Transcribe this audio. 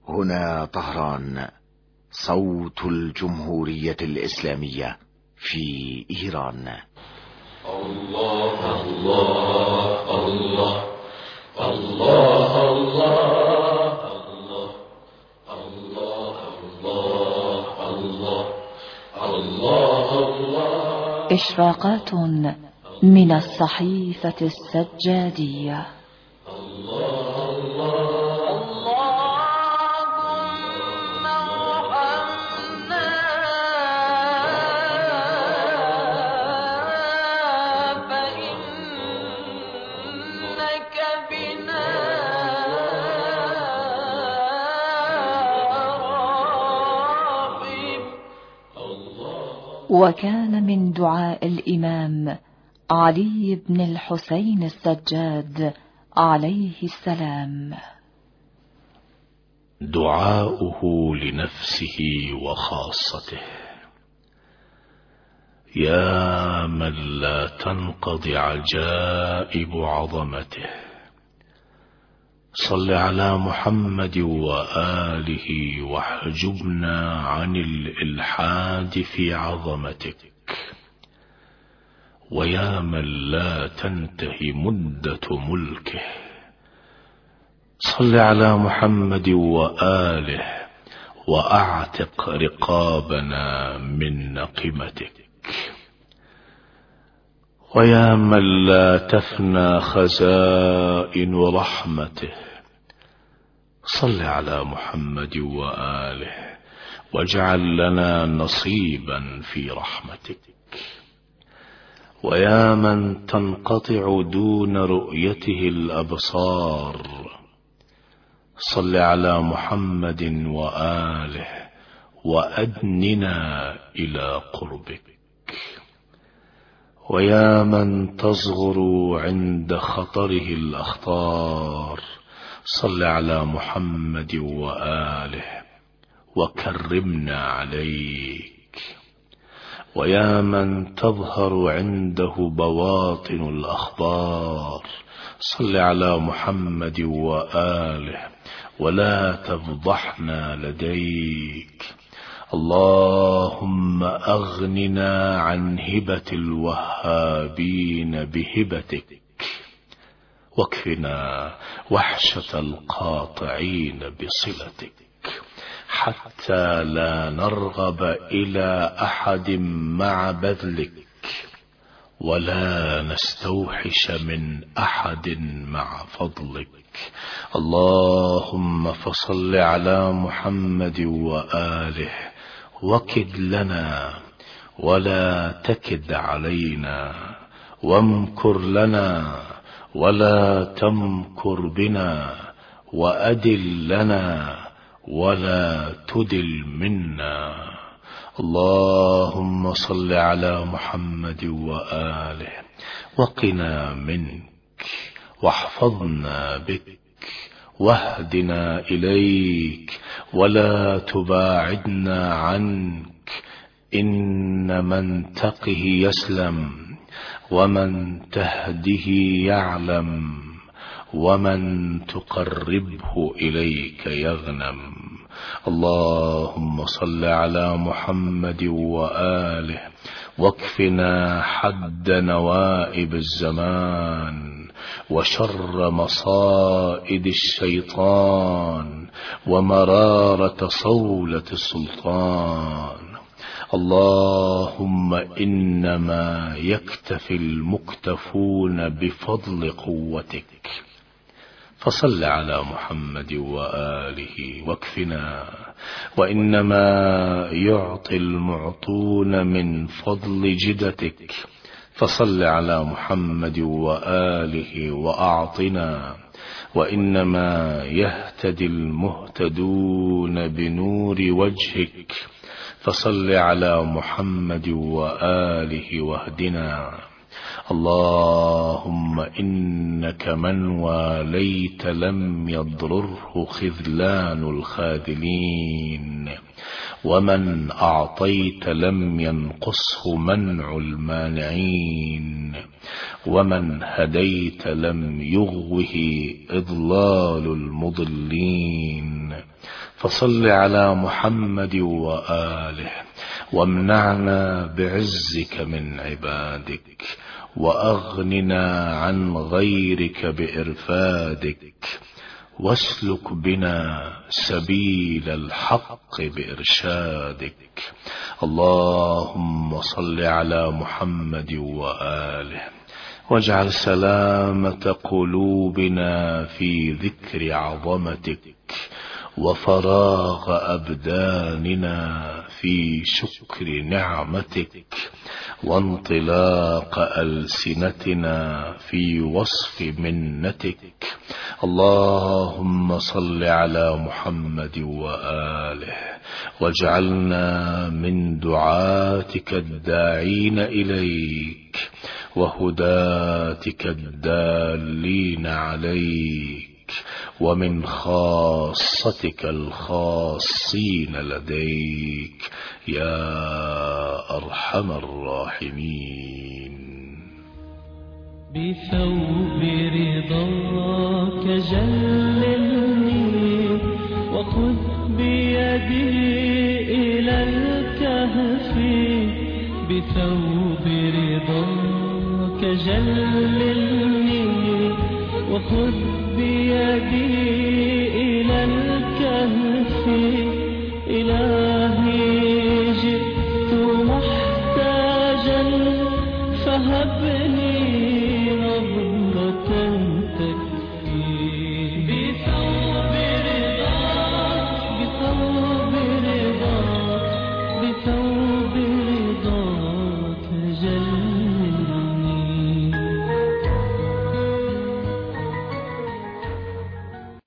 هنا طهران، صوت الجمهورية الإسلامية في إيران. الله الله الله الله الله الله الله الله الله. إشراقات من الصحيفة السجادية. وكان من دعاء الإمام علي بن الحسين السجاد عليه السلام: دعاؤه لنفسه وخاصته: يا من لا تنقضي عجائب عظمته، صل على محمد وآله واحجبنا عن الإلحاد في عظمتك. ويا من لا تنتهي مدة ملكه، صل على محمد وآله وأعتق رقابنا من نقمتك. ويا من لا تفنى خزائن رحمته، صل على محمد وآله واجعل لنا نصيبا في رحمتك. ويا من تنقطع دون رؤيته الأبصار، صل على محمد وآله وأدننا إلى قربك. ويا من تصغر عند خطره الأخطار، صل على محمد وآله وكرمنا عليك. ويا من تظهر عنده بواطن الأخبار، صل على محمد وآله ولا تفضحنا لديك. اللهم أغننا عن هبة الوهابين بهبتك، واكفنا وحشة القاطعين بصلتك، حتى لا نرغب إلى أحد مع بذلك، ولا نستوحش من أحد مع فضلك. اللهم فصل على محمد وآله، وكد لنا ولا تكد علينا، وامكر لنا ولا تمكر بنا، وأدل لنا ولا تدل منا. اللهم صل على محمد وآله، وقنا منك واحفظنا بك، واهدنا إليك ولا تباعدنا عنك. إن من تقه يسلم، ومن تهده يعلم، ومن تقربه إليك يغنم. اللهم صل على محمد وآله، واكفنا حد نوائب الزمان، وشر مصائد الشيطان، ومرارة صولة السلطان. اللهم إنما يكتفي المكتفون بفضل قوتك، فصل على محمد وآله واكفنا. وإنما يعطي المعطون من فضل جدتك، فصل على محمد وآله وأعطنا. وإنما يهتدي المهتدون بنور وجهك، فصل على محمد وآله واهدنا. اللهم إنك من واليت لم يضرره خذلان الخاذلين، ومن أعطيت لم ينقصه منع المانعين، ومن هديت لم يغوه إضلال المضلين. فصل على محمد وآله، وامنعنا بعزك من عبادك، وأغننا عن غيرك بإرفادك، واسلك بنا سبيل الحق بإرشادك. اللهم صل على محمد وآله، واجعل سلامة قلوبنا في ذكر عظمتك، وفراغ أبداننا في شكر نعمتك، وانطلاق ألسنتنا في وصف منتك. اللهم صل على محمد وآله، واجعلنا من دعاتك الداعين إليك، وهداتك الدالين عليك، ومن خاصتك الخاصين لديك يا أرحم الراحمين. بثوب رضاك جللني، وخذ بيدي إلى الكهف. بثوب رضاك جللني، وخذ بيدي إلى الكهف.